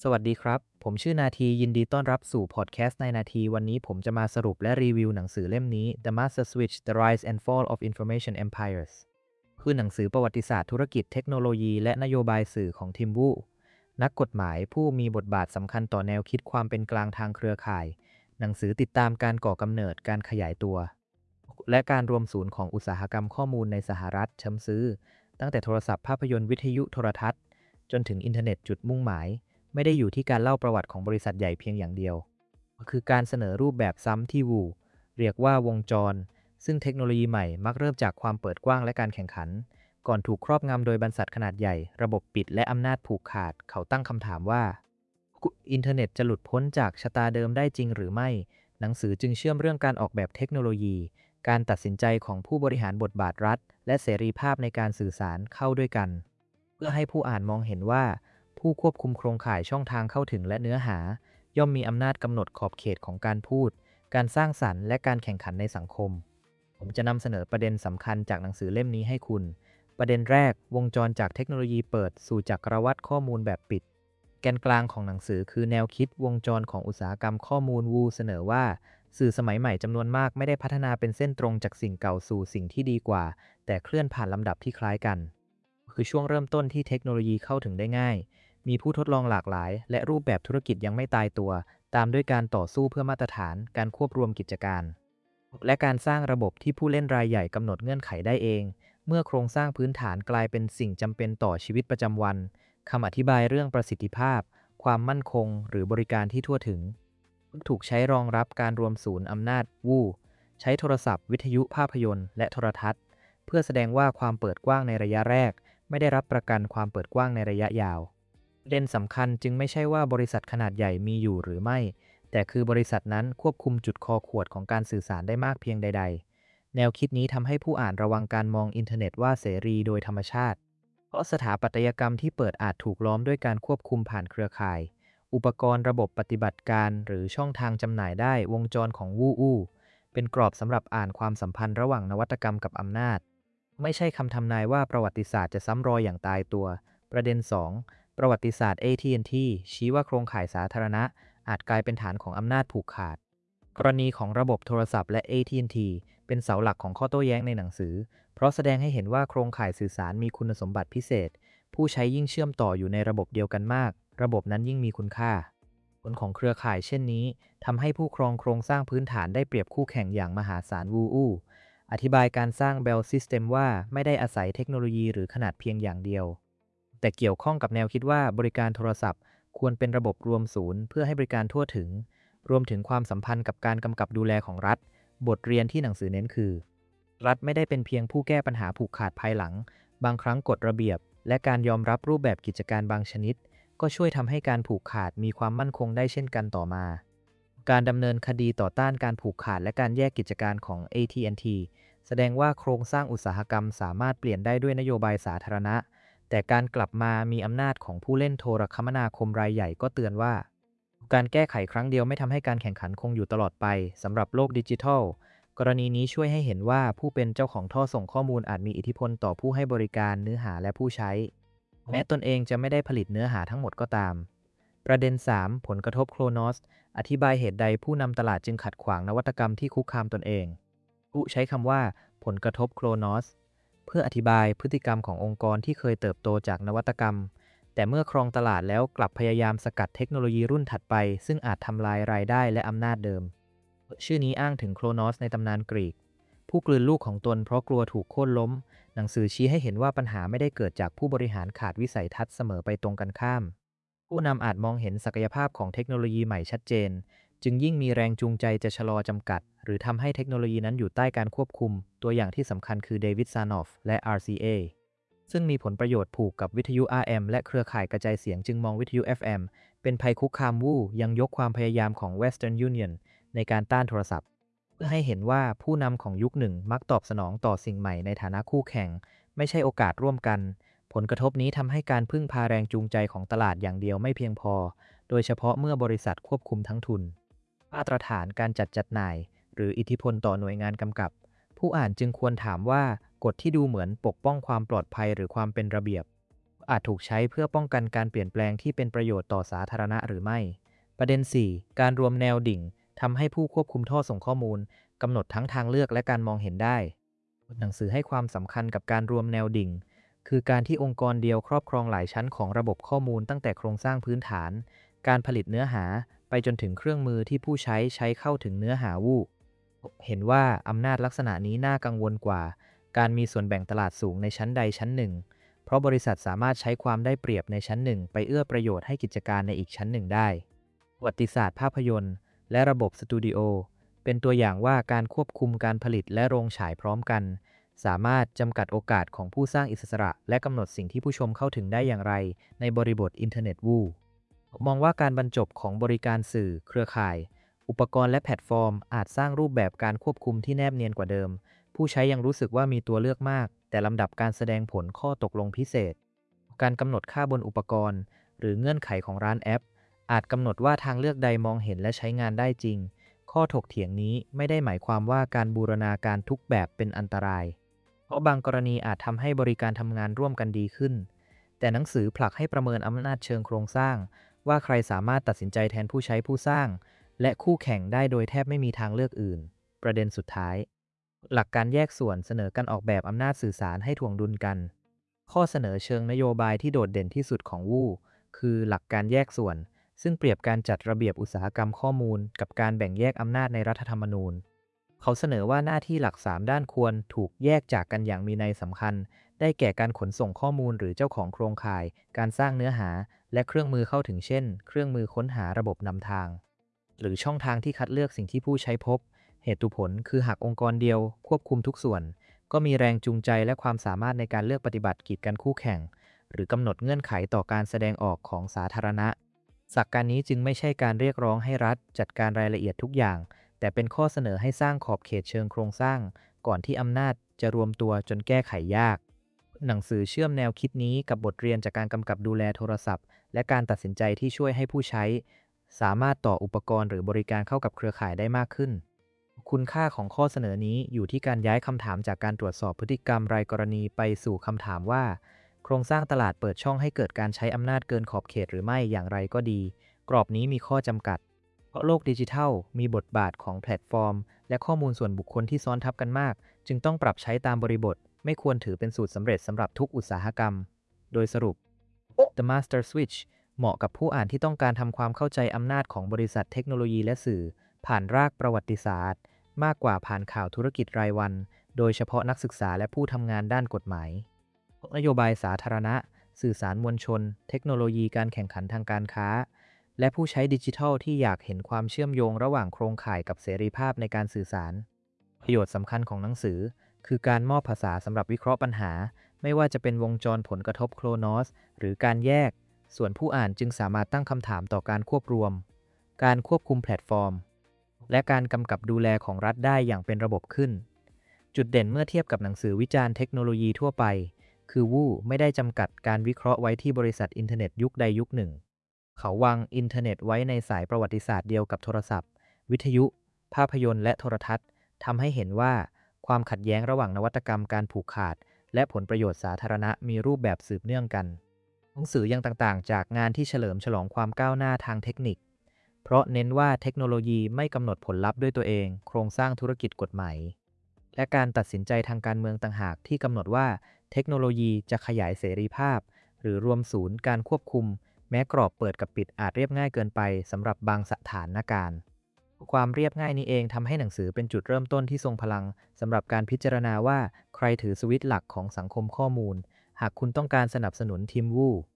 สวัสดีครับ ผมชื่อนาทียินดีต้อนรับสู่พอดแคสต์ในนาทีวันนี้ผมจะมาสรุปและรีวิวหนังสือเล่มนี้ The Master Switch: The Rise and Fall of Information Empires คือหนังสือประวัติศาสตร์ธุรกิจเทคโนโลยีและนโยบายสื่อของทิมวูนักกฎหมายผู้มีบทบาทสำคัญต่อแนวคิดความเป็นกลางทางเครือข่ายหนังสือติดตามการก่อกำเนิดการขยายตัวและการรวมศูนย์ของอุตสาหกรรมข้อมูลในสหรัฐเชิมซื้อตั้งแต่โทรศัพท์ภาพยนตร์วิทยุโทรทัศน์จนถึงอินเทอร์เน็ตจุดมุ่งหมายไม่ได้อยู่ที่การเล่าประวัติของบริษัทใหญ่เพียงอย่างเดียวคือการเสนอรูปแบบซ้ำที่เรียกว่าวงจรซึ่งเทคโนโลยีใหม่มักเริ่มจากความเปิดกว้างและการแข่งขันก่อนถูกครอบงำโดยบริษัทขนาดใหญ่ระบบปิดและอำนาจผูกขาดเขาตั้งคำถามว่าอินเทอร์เน็ตจะหลุดพ้นจากชะตาเดิมได้จริงหรือไม่หนังสือจึงเชื่อมเรื่องการออกแบบเทคโนโลยีการตัดสินใจของผู้บริหารบทบาทรัฐและเสรีภาพในการสื่อสารเข้าด้วยกันเพื่อให้ผู้อ่านมองเห็นว่าผู้ควบคุมโครงข่ายช่องทางเข้าถึงและเนื้อหาย่อมมีอำนาจกำหนดขอบเขตของการพูดการสร้างสรรค์และการแข่งขันในสังคมผมจะนำเสนอประเด็นสำคัญจากหนังสือเล่มนี้ให้คุณประเด็นแรกวงจรจากเทคโนโลยีเปิดสู่จักรวรรดิข้อมูลแบบปิดแกนกลางของหนังสือคือแนวคิดวงจรของอุตสาหกรรมข้อมูลเสนอว่าสื่อสมัยใหม่จำนวนมากไม่ได้พัฒนาเป็นเส้นตรงจากสิ่งเก่าสู่สิ่งที่ดีกว่าแต่เคลื่อนผ่านลำดับที่คล้ายกันคือช่วงเริ่มต้นที่เทคโนโลยีเข้าถึงได้ง่ายมีผู้ทดลองหลากหลายและรูปแบบธุรกิจยังไม่ตายตัวตามด้วยการต่อสู้เพื่อมาตรฐานการควบรวมกิจการและการสร้างระบบที่ผู้เล่นรายใหญ่กำหนดเงื่อนไขได้เองเมื่อโครงสร้างพื้นฐานกลายเป็นสิ่งจำเป็นต่อชีวิตประจำวันคำอธิบายเรื่องประสิทธิภาพความมั่นคงหรือบริการที่ทั่วถึงถูกใช้รองรับการรวมศูนย์อำนาจใช้โทรศัพท์วิทยุภาพยนตร์และโทรทัศน์เพื่อแสดงว่าความเปิดกว้างในระยะแรกไม่ได้รับประกันความเปิดกว้างในระยะยาวประเด็นสำคัญจึงไม่ใช่ว่าบริษัทขนาดใหญ่มีอยู่หรือไม่แต่คือบริษัทนั้นควบคุมจุดคอขวดของการสื่อสารได้มากเพียงใดๆแนวคิดนี้ทำให้ผู้อ่านระวังการมองอินเทอร์เน็ตว่าเสรีโดยธรรมชาติเพราะสถาปัตยกรรมที่เปิดอาจถูกล้อมด้วยการควบคุมผ่านเครือข่ายอุปกรณ์ระบบปฏิบัติการหรือช่องทางจำหน่ายได้วงจรของเป็นกรอบสำหรับอ่านความสัมพันธ์ระหว่างนวัตกรรมกับอำนาจไม่ใช่คำทำนายว่าประวัติศาสตร์จะซ้ำรอยอย่างตายตัวประเด็น2ประวัติศาสตร์ AT&T ชี้ว่าโครงข่ายสาธารณะอาจกลายเป็นฐานของอำนาจผูกขาดกรณีของระบบโทรศัพท์และ AT&T เป็นเสาหลักของข้อโต้แย้งในหนังสือเพราะแสดงให้เห็นว่าโครงข่ายสื่อสารมีคุณสมบัติพิเศษผู้ใช้ยิ่งเชื่อมต่ออยู่ในระบบเดียวกันมากระบบนั้นยิ่งมีคุณค่าผลของเครือข่ายเช่นนี้ทำให้ผู้ครองโครงสร้างพื้นฐานได้เปรียบคู่แข่งอย่างมหาศาลอธิบายการสร้าง Bell System ว่าไม่ได้อาศัยเทคโนโลยีหรือขนาดเพียงอย่างเดียวแต่เกี่ยวข้องกับแนวคิดว่าบริการโทรศัพท์ควรเป็นระบบรวมศูนย์เพื่อให้บริการทั่วถึงรวมถึงความสัมพันธ์กับการกำกับดูแลของรัฐบทเรียนที่หนังสือเน้นคือรัฐไม่ได้เป็นเพียงผู้แก้ปัญหาผูกขาดภายหลังบางครั้งกฎระเบียบและการยอมรับรูปแบบกิจการบางชนิดก็ช่วยทำให้การผูกขาดมีความมั่นคงได้เช่นกันต่อมาการดำเนินคดีต่อต้านการผูกขาดและการแยกกิจการของ AT&T แสดงว่าโครงสร้างอุตสาหกรรมสามารถเปลี่ยนได้ด้วยนโยบายสาธารณะแต่การกลับมามีอำนาจของผู้เล่นโทรคมนาคมรายใหญ่ก็เตือนว่าการแก้ไขครั้งเดียวไม่ทำให้การแข่งขันคงอยู่ตลอดไปสำหรับโลกดิจิทัลกรณีนี้ช่วยให้เห็นว่าผู้เป็นเจ้าของท่อส่งข้อมูลอาจมีอิทธิพลต่อผู้ให้บริการเนื้อหาและผู้ใช้แม้ตนเองจะไม่ได้ผลิตเนื้อหาทั้งหมดก็ตามประเด็น3ผลกระทบโครนอสอธิบายเหตุใดผู้นำตลาดจึงขัดขวางนวัตกรรมที่คุกคามตนเองผู้ใช้คำว่าผลกระทบโครนอสเพื่ออธิบายพฤติกรรมขององค์กรที่เคยเติบโตจากนวัตกรรมแต่เมื่อครองตลาดแล้วกลับพยายามสกัดเทคโนโลยีรุ่นถัดไปซึ่งอาจทำลายรายได้และอำนาจเดิมชื่อนี้อ้างถึงโครนอสในตำนานกรีกผู้กลืนลูกของตนเพราะกลัวถูกโค่นล้มหนังสือชี้ให้เห็นว่าปัญหาไม่ได้เกิดจากผู้บริหารขาดวิสัยทัศน์เสมอไปตรงกันข้ามผู้นำอาจมองเห็นศักยภาพของเทคโนโลยีใหม่ชัดเจนจึงยิ่งมีแรงจูงใจจะชะลอจำกัดหรือทำให้เทคโนโลยีนั้นอยู่ใต้การควบคุมตัวอย่างที่สำคัญคือเดวิดซานอฟและ RCA ซึ่งมีผลประโยชน์ผูกกับวิทยุ RM และเครือข่ายกระจายเสียงจึงมองวิทยุ FM เป็นภัยคุกคามยังยกความพยายามของ Western Union ในการต้านโทรศัพท์เพื่อให้เห็นว่าผู้นำของยุคหนึ่งมักตอบสนองต่อสิ่งใหม่ในฐานะคู่แข่งไม่ใช่โอกาสร่วมกันผลกระทบนี้ทำให้การพึ่งพาแรงจูงใจของตลาดอย่างเดียวไม่เพียงพอโดยเฉพาะเมื่อบริษัทควบคุมทั้งทุนมาตรฐานการจัดหน่ายหรืออิทธิพลต่อหน่วยงานกำกับผู้อ่านจึงควรถามว่ากฎที่ดูเหมือนปกป้องความปลอดภัยหรือความเป็นระเบียบอาจถูกใช้เพื่อป้องกันการเปลี่ยนแปลงที่เป็นประโยชน์ต่อสาธารณะหรือไม่ ประเด็น 4 การรวมแนวดิ่งทำให้ผู้ควบคุมท่อส่งข้อมูลกำหนดทั้งทางเลือกและการมองเห็นได้ หนังสือให้ความสำคัญกับการรวมแนวดิ่งคือการที่องค์กรเดียวครอบครองหลายชั้นของระบบข้อมูลตั้งแต่โครงสร้างพื้นฐานการผลิตเนื้อหาไปจนถึงเครื่องมือที่ผู้ใช้เข้าถึงเนื้อหาวูเห็นว่าอำนาจลักษณะนี้น่ากังวลกว่าการมีส่วนแบ่งตลาดสูงในชั้นใดชั้นหนึ่งเพราะบริษัทสามารถใช้ความได้เปรียบในชั้นหนึ่งไปเอื้อประโยชน์ให้กิจการในอีกชั้นหนึ่งได้ประวัติศาสตร์ภาพยนตร์และระบบสตูดิโอเป็นตัวอย่างว่าการควบคุมการผลิตและโรงฉายพร้อมกันสามารถจำกัดโอกาสของผู้สร้างอิสระและกำหนดสิ่งที่ผู้ชมเข้าถึงได้อย่างไรในบริบทอินเทอร์เน็ตวูมองว่าการบรรจบของบริการสื่อเครือข่ายอุปกรณ์และแพลตฟอร์มอาจสร้างรูปแบบการควบคุมที่แนบเนียนกว่าเดิมผู้ใช้ยังรู้สึกว่ามีตัวเลือกมากแต่ลำดับการแสดงผลข้อตกลงพิเศษการกำหนดค่าบนอุปกรณ์หรือเงื่อนไขของร้านแอปอาจกำหนดว่าทางเลือกใดมองเห็นและใช้งานได้จริงข้อถกเถียงนี้ไม่ได้หมายความว่าการบูรณาการทุกแบบเป็นอันตรายเพราะบางกรณีอาจทำให้บริการทำงานร่วมกันดีขึ้นแต่หนังสือผลักให้ประเมินอำนาจเชิงโครงสร้างว่าใครสามารถตัดสินใจแทนผู้ใช้ผู้สร้างและคู่แข่งได้โดยแทบไม่มีทางเลือกอื่นประเด็นสุดท้ายหลักการแยกส่วนเสนอการออกแบบอำนาจสื่อสารให้ถ่วงดุลกันข้อเสนอเชิงนโยบายที่โดดเด่นที่สุดของวูคือหลักการแยกส่วนซึ่งเปรียบการจัดระเบียบอุตสาหกรรมข้อมูลกับการแบ่งแยกอำนาจในรัฐธรรมนูญเขาเสนอว่าหน้าที่หลัก3ด้านควรถูกแยกจากกันอย่างมีนัยสำคัญได้แก่การขนส่งข้อมูลหรือเจ้าของโครงข่ายการสร้างเนื้อหาและเครื่องมือเข้าถึงเช่นเครื่องมือค้นหาระบบนำทางหรือช่องทางที่คัดเลือกสิ่งที่ผู้ใช้พบเหตุผลคือหากองค์กรเดียวควบคุมทุกส่วนก็มีแรงจูงใจและความสามารถในการเลือกปฏิบัติกีดกันคู่แข่งหรือกำหนดเงื่อนไขต่อการแสดงออกของสาธารณะหลักการนี้จึงไม่ใช่การเรียกร้องให้รัฐจัดการรายละเอียดทุกอย่างแต่เป็นข้อเสนอให้สร้างขอบเขตเชิงโครงสร้างก่อนที่อำนาจจะรวมตัวจนแก้ไขยากหนังสือเชื่อมแนวคิดนี้กับบทเรียนจากการกำกับดูแลโทรศัพท์และการตัดสินใจที่ช่วยให้ผู้ใช้สามารถต่ออุปกรณ์หรือบริการเข้ากับเครือข่ายได้มากขึ้นคุณค่าของข้อเสนอนี้อยู่ที่การย้ายคำถามจากการตรวจสอบพฤติกรรมรายกรณีไปสู่คำถามว่าโครงสร้างตลาดเปิดช่องให้เกิดการใช้อำนาจเกินขอบเขตหรือไม่อย่างไรก็ดีกรอบนี้มีข้อจำกัดเพราะโลกดิจิทัลมีบทบาทของแพลตฟอร์มและข้อมูลส่วนบุคคลที่ซ้อนทับกันมากจึงต้องปรับใช้ตามบริบทไม่ควรถือเป็นสูตรสำเร็จสำหรับทุกอุตสาหกรรมโดยสรุป The Master Switch เหมาะกับผู้อ่านที่ต้องการทำความเข้าใจอำนาจของบริษัทเทคโนโลยีและสื่อผ่านรากประวัติศาสตร์มากกว่าผ่านข่าวธุรกิจรายวันโดยเฉพาะนักศึกษาและผู้ทำงานด้านกฎหมายนโยบายสาธารณะสื่อสารมวลชนเทคโนโลยีการแข่งขันทางการค้าและผู้ใช้ดิจิทัลที่อยากเห็นความเชื่อมโยงระหว่างโครงข่ายกับเสรีภาพในการสื่อสารประโยชน์สำคัญของหนังสือคือการมอบภาษาสำหรับวิเคราะห์ปัญหาไม่ว่าจะเป็นวงจรผลกระทบโครนอสหรือการแยกส่วนผู้อ่านจึงสามารถตั้งคำถามต่อการควบรวมการควบคุมแพลตฟอร์มและการกำกับดูแลของรัฐได้อย่างเป็นระบบขึ้นจุดเด่นเมื่อเทียบกับหนังสือวิจารณ์เทคโนโลยีทั่วไปคือวูไม่ได้จำกัดการวิเคราะห์ไว้ที่บริษัทอินเทอร์เน็ตยุคใดยุคหนึ่งเขาวางอินเทอร์เน็ตไว้ในสายประวัติศาสตร์เดียวกับโทรศัพท์วิทยุภาพยนตร์และโทรทัศน์ทำให้เห็นว่าความขัดแย้งระหว่างนวัตกรรมการผูกขาดและผลประโยชน์สาธารณะมีรูปแบบสืบเนื่องกันหนังสือยังต่างๆจากงานที่เฉลิมฉลองความก้าวหน้าทางเทคนิคเพราะเน้นว่าเทคโนโลยีไม่กำหนดผลลัพธ์ด้วยตัวเองโครงสร้างธุรกิจกฎหมายและการตัดสินใจทางการเมืองต่างหากที่กำหนดว่าเทคโนโลยีจะขยายเสรีภาพหรือรวมศูนย์การควบคุมแม้กรอบเปิดกับปิดอาจเรียบง่ายเกินไปสำหรับบางสถานการณ์ความเรียบง่ายนี้เองทำให้หนังสือเป็นจุดเริ่มต้นที่ทรงพลังสำหรับการพิจารณาว่าใครถือสวิตช์หลักของสังคมข้อมูลหากคุณต้องการสนับสนุนทีมวู